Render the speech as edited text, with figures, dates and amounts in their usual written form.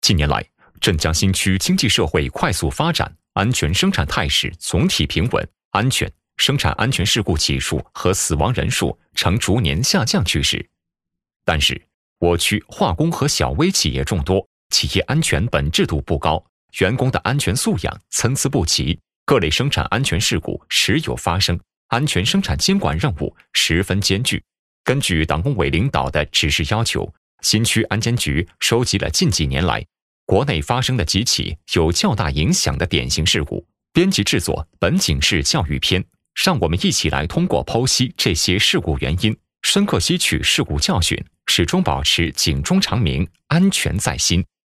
近年来，镇江新区经济社会快速发展，安全生产态势总体平稳，安全生产安全事故起数和死亡人数呈逐年下降趋势。但是，我区化工和小微企业众多，企业安全本质度不高，员工的安全素养参差不齐，各类生产安全事故时有发生，安全生产监管任务十分艰巨。根据党工委领导的指示要求，新区安监局收集了近几年来国内发生的几起有较大影响的典型事故，编辑制作本警示教育篇，让我们一起来通过剖析这些事故原因，深刻吸取事故教训，始终保持警钟长鸣，安全在心。